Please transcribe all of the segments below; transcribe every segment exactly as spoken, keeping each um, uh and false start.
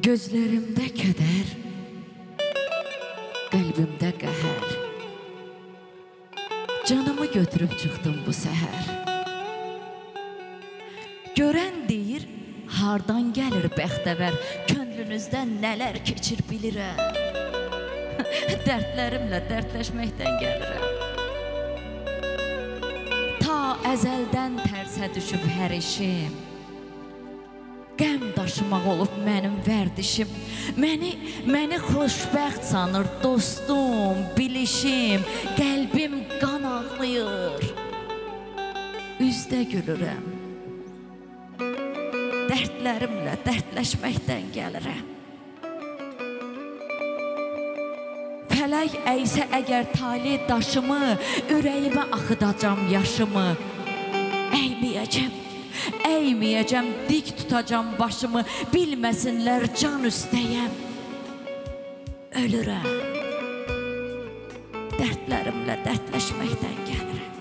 Gözlərimdə kədər, qəlbimdə qəhər, canımı götürüb çıxdım bu səhər. Görən deyir, hardan gəlir bəxtəvər, könlünüzdən nələr keçir bilirəm. Dərdlərimlə dərdləşməkdən gəlirəm. Ta əzəldən tərsə düşüb hər işim, qəm daşımaq olub mənim vərdişim. Məni, məni xoşbəxt sanır dostum, bilişim, qəlbim qan ağlayır. Üzdə gülürəm, dərdlərimlə dərdləşməkdən gəlirəm. Fələk əysə əgər tali daşımı, ürəyimə axıdacam yaşımı. Əyməyəcəm, əyməyəcəm, dik tutacam başımı, bilməsinlər can üstəyəm. Ölürəm, dərdlərimlə dərdləşməkdən gəlirəm.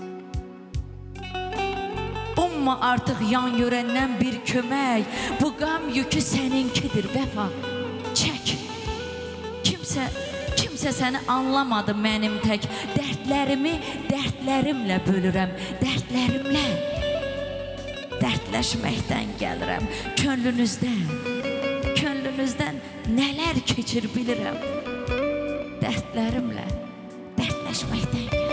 Umma artıq yan yörəndən bir kömək, bu qam yükü səninkidir vəfa, çək. Kimsə, kimsə səni anlamadı mənim tək, dərdlərimi dərdlərimlə bölürəm, dərdlərimlə dərdləşməkdən gəlirəm. Könlünüzdən, könlünüzdən nələr keçir bilirəm, dərdlərimlə dərdləşməkdən gəlirəm.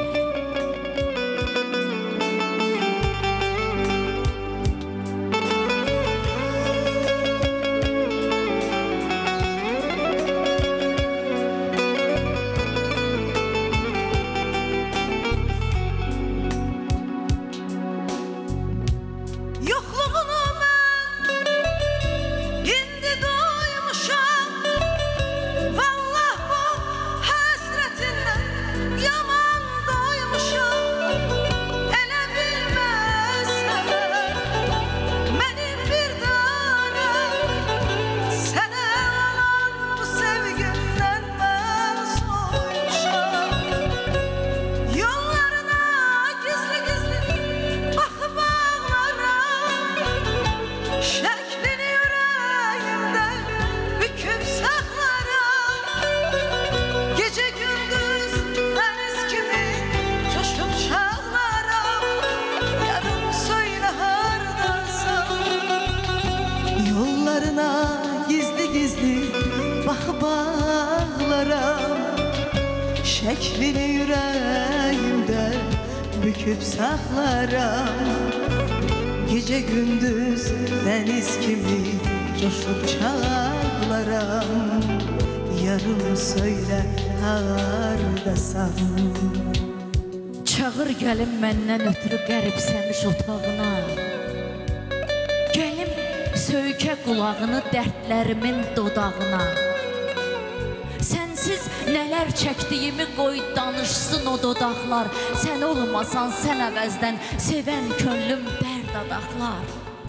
Şəklini yüreğimdə büküb saxlaram. Gecə gündüz dəniz kimi coşub çağlaram. Yarım söylə hardasan. Çağır gəlim məndən ötürü qəribsəmiş otağına. Gəlim söykə qulağını dərdlərimin dodağına. Sənsiz nələr çəkdiyimi qoy danışsın o dodaqlar. Sən olmasan sən əvəzdən sevən könlüm dərd adaqlar.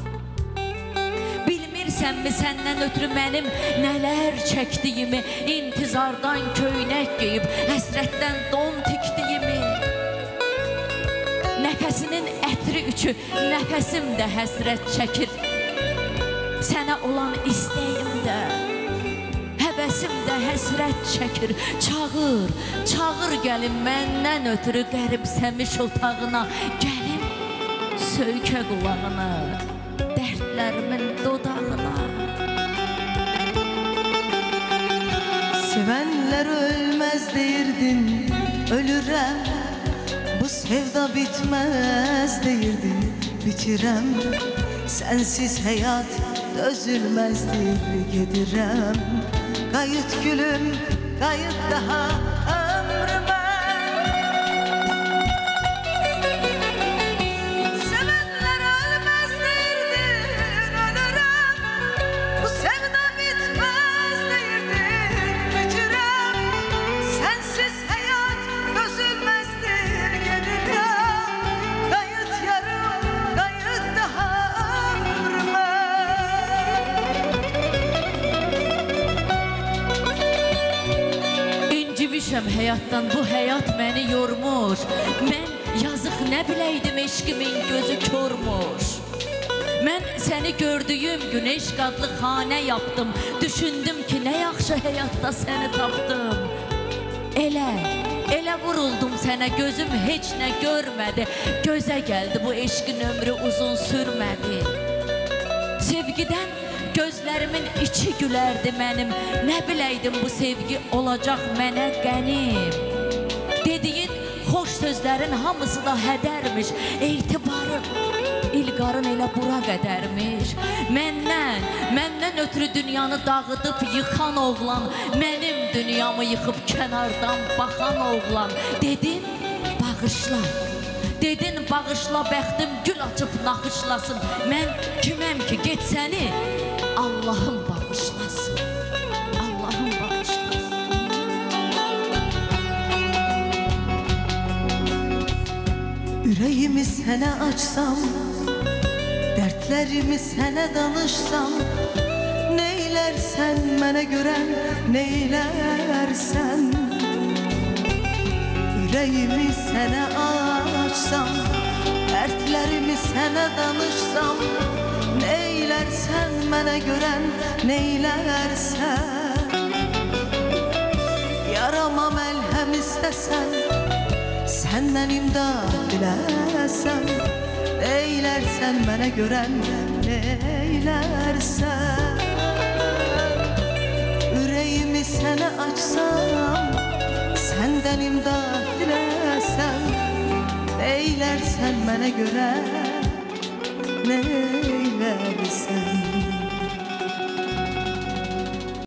Bilmirsənmi səndən ötürü mənim nələr çəkdiyimi, intizardan köynək geyib həsrətdən don tikdiyimi. Nəfəsinin ətri üçü nəfəsim də həsrət çəkir. Sənə olan istəyim də həvəsim də həsrət çəkir. Çağır, çağır gəlin məndən ötürü qəribsəmiş otağına. Gəlim söykə qulağına, dərdlərimin dodağına. Sevənlər ölməz deyirdin, ölürəm. Bu sevda bitməz deyirdin, bitirəm. Sənsiz həyat dözülməzdir, gedirəm. Qayıt gülüm, qayıt daha ömrümə. Sevənlər ölməz deyirdin, ölürəm. Bu sevda bitməz deyirdin, bitirəm. Sənsiz həyat dözülməzdir, gedirəm. Qayıt yarım, qayıt daha ömrümə. Həyatdan bu həyat məni yormuş. Mən yazıq nə biləydim eşqimin gözü körmuş. Mən Səni gördüyüm gün eşq adlı xanə yapdım. Düşündüm ki, nə yaxşı həyatda səni tapdım. Elə, elə vuruldum sənə, gözüm heç nə görmədi. Gözə gəldi bu eşqin ömrü uzun sürmədi. Sevgidən gözlərimin içi gülərdi mənim. Nə biləydim bu sevgi olacaq mənə qənim. Dediyin xoş sözlərin hamısı da hədərmiş. Etibarın, İlqarın elə bura qədərmiş. Məndən, məndən ötürü dünyanı dağıdıb yıxan oğlan, mənim dünyamı yıxıb kənardan baxan oğlan. Dedin, bağışla. Dedin, bağışla, bəxtim gül açıb naxışlasın. Mən kiməm ki, get səni Allahım bağışlasın. Allahım bağışlasın. Ürəyimi sənə açsam, dərdlərimi sənə danışsam, neylərsən mənə görən, neylərsən? Ürəyimi sənə açsam, dərdlərimi sənə danışsam, neylərsən mənə görən, neylərsən? Yarama məlhəm istəsən, səndən imdad diləsən, neylərsən mənə görən, neylərsən? Ürəyimi sənə açsam, səndən imdad diləsən, neylərsən mənə görən, neylərsən?